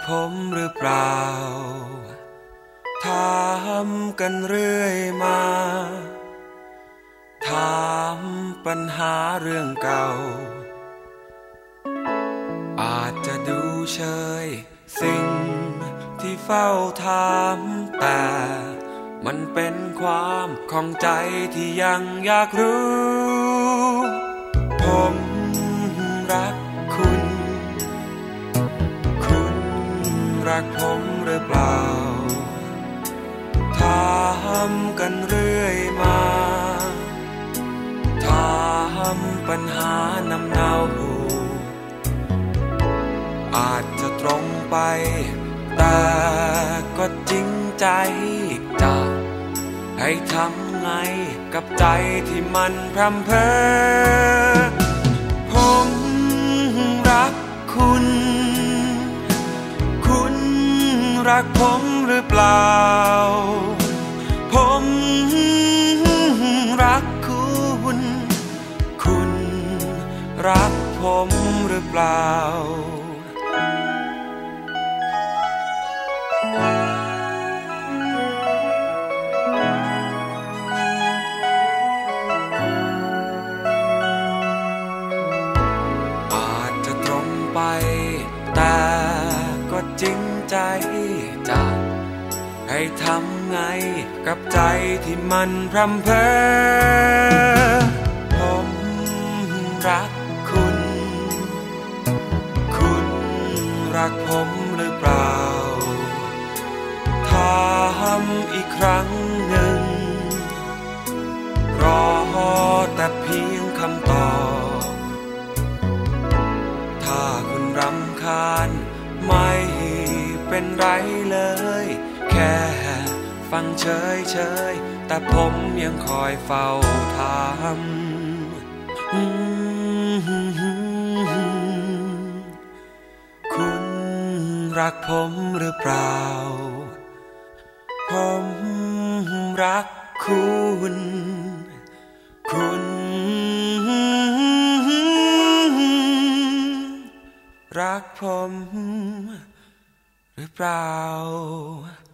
ผมหรือเปล่าถามกันเรื่อยมาถามปัญหาเรื่องเก่าอาจจะดูเฉยสิ่งที่เฝ้าถามแต่มันเป็นความข้องใจที่ยังอยากรู้ผมรักคุณคุณรักผมหรือเปล่าถามกันเรื่อยมาถามปัญหานำเนาอาจจะตรงไปแต่ก็จริงใจจะให้ทำไงกับใจที่มันพร่ำเพ้อผมรักคุณคุณรักผมหรือเปล่าผมรักคุณคุณรักผมหรือเปล่าอาจจะตรงไปแต่ก็จริงใจจะให้ทำไงกับใจที่มันพร่ำเพ้อผมรักคุณคุณรักผมหรือเปล่าถามอีกครั้งหนึ่งรอแต่เพียงคำตอบถ้าคุณรำคาญไม่เป็นไรเลยแค่ฟังเฉยๆแต่ผมยังคอยเฝ้าถามคุณรักผมหรือเปล่าผมรักคุณคุณรักผมหรือเปล่า